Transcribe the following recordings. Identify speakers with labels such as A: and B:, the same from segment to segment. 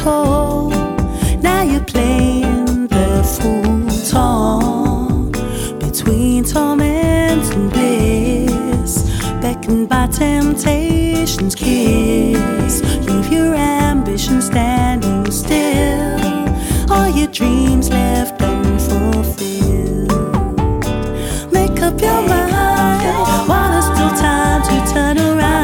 A: toll. Now you're playing the fool, torn between torment and bliss, beckoned by temptation's kiss. Leave your ambition standing still, all your dreams left unfulfilled. Make up your mind while there's still time to turn around.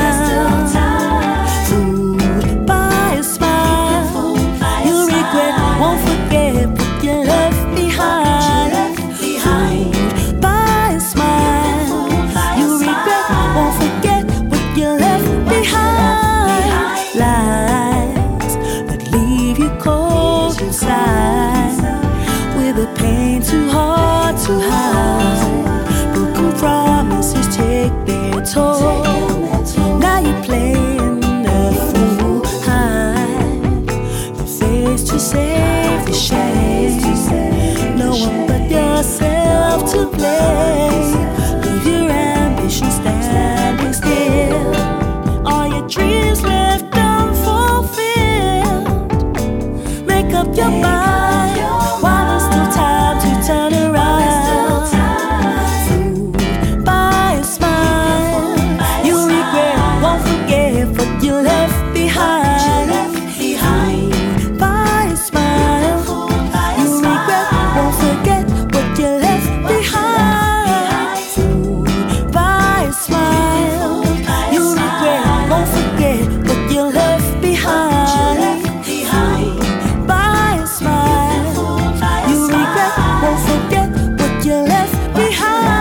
A: Fooled by a smile, you'll regret, won't forget what you left behind. Fooled by a smile, you'll regret, won't forget what you left behind. Lies that leave you cold inside, with a pain too hard to hide. Broken promises take their toll. Now you're playing the fool, hide your face to save the shame. No one but yourself to blame. Leave your ambition standing still, all your dreams left unfulfilled. Make up your mind while there's still time to turn around. Fooled by a smile, you'll regret, won't forget what you left behind. Fooled by a smile, you'll regret, won't forget what you left behind. Fooled by a smile, you'll regret, won't forget what you left behind. By a smile, you regret, won't forget what you left behind.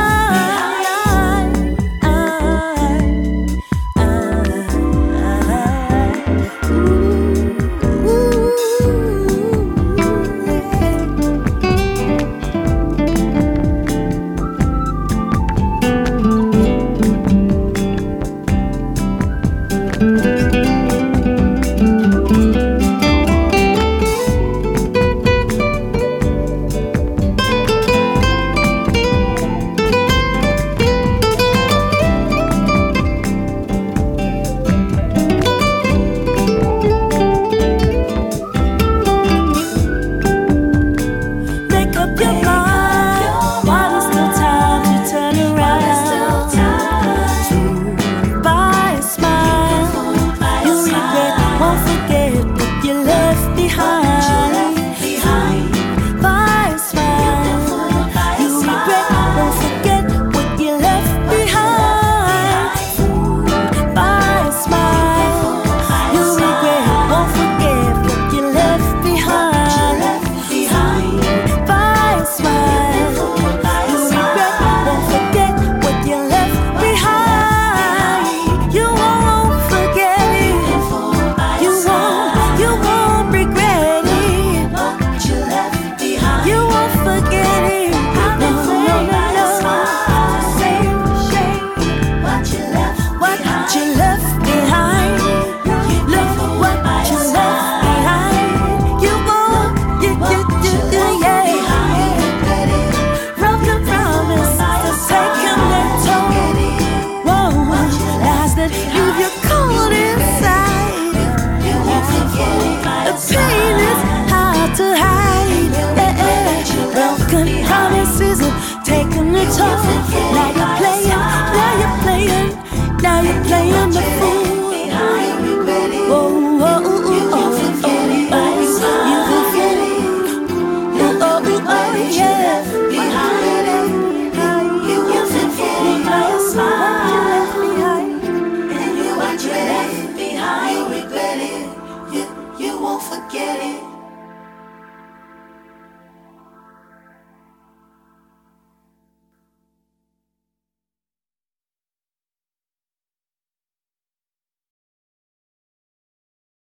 A: Make up your mind while there's still time to turn around. Fooled by a smile, you'll regret, won't forget what you left behind. By a smile, you'll regret, won't forget what you left behind. By a smile, you'll regret, won't forget what you left behind. By a smile, you'll regret, won't forget what you left behind. You won't forget it. You won't regret it. You won't forget it. No, no, no, no. What you left behind. Look what you left behind. You won't, yeah. Broken promises taking their toll. Whoa, lies that leave you cold inside. The pain is hard to hide. Broken promises are taking their toll. Now you're playing the fool. Whoa, whoa, ooh, ooh, oh, oh, oh, oh, you forget it. Oh, oh, oh, yeah. You forget it. By a smile, what you left behind. You regret it. You won't forget it.